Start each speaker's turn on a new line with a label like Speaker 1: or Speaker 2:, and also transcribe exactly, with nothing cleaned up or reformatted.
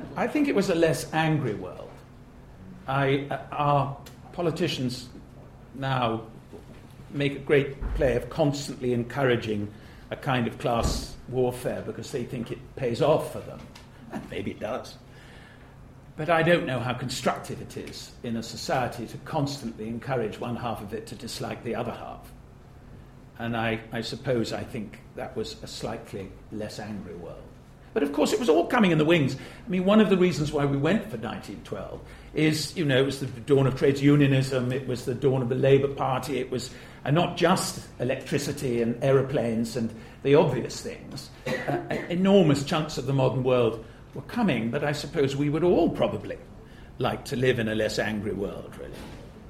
Speaker 1: I think it was a less angry world. I, uh, our politicians now make a great play of constantly encouraging a kind of class warfare because they think it pays off for them. And maybe it does. But I don't know how constructive it is in a society to constantly encourage one half of it to dislike the other half. And I, I suppose I think that was a slightly less angry world. But of course it was all coming in the wings. I mean, one of the reasons why we went for nineteen twelve is, you know, it was the dawn of trades unionism, it was the dawn of the Labour Party, it was uh, not just electricity and aeroplanes and the obvious things. Uh, enormous chunks of the modern world were coming, but I suppose we would all probably like to live in a less angry world, really.